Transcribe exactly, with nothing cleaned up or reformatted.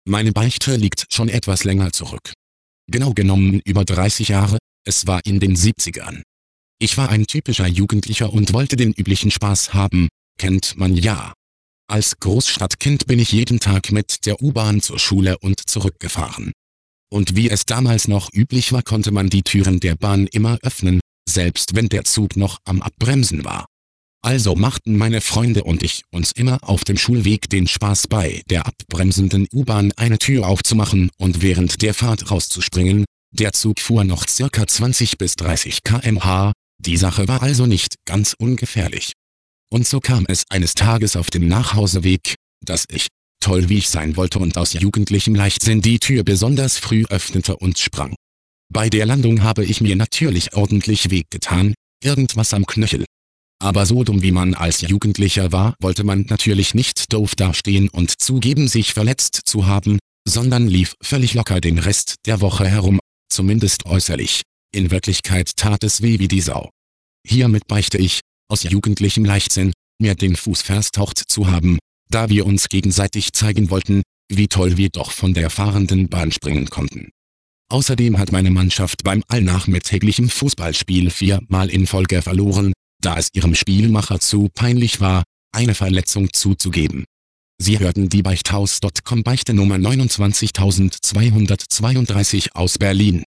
Meine Beichte liegt schon etwas länger zurück. Genau genommen über dreißig Jahre, es war in den siebzigern. Ich war ein typischer Jugendlicher und wollte den üblichen Spaß haben, kennt man ja. Als Großstadtkind bin ich jeden Tag mit der U-Bahn zur Schule und zurückgefahren. Und wie es damals noch üblich war, konnte man die Türen der Bahn immer öffnen, selbst wenn der Zug noch am Abbremsen war. Also machten meine Freunde und ich uns immer auf dem Schulweg den Spaß, bei der abbremsenden U-Bahn eine Tür aufzumachen und während der Fahrt rauszuspringen. Der Zug fuhr noch circa zwanzig bis dreißig Kilometer pro Stunde, die Sache war also nicht ganz ungefährlich. Und so kam es eines Tages auf dem Nachhauseweg, dass ich, toll wie ich sein wollte und aus jugendlichem Leichtsinn, die Tür besonders früh öffnete und sprang. Bei der Landung habe ich mir natürlich ordentlich wehgetan, irgendwas am Knöchel. Aber so dumm wie man als Jugendlicher war, wollte man natürlich nicht doof dastehen und zugeben, sich verletzt zu haben, sondern lief völlig locker den Rest der Woche herum, zumindest äußerlich. In Wirklichkeit tat es weh wie die Sau. Hiermit beichte ich, aus jugendlichem Leichtsinn, mir den Fuß verstaucht zu haben, da wir uns gegenseitig zeigen wollten, wie toll wir doch von der fahrenden Bahn springen konnten. Außerdem hat meine Mannschaft beim allnachmittäglichen Fußballspiel viermal in Folge verloren, da es ihrem Spielmacher zu peinlich war, eine Verletzung zuzugeben. Sie hörten die Beichthaus Punkt com Beichte Nummer neunundzwanzigtausendzweihundertzweiunddreißig aus Berlin.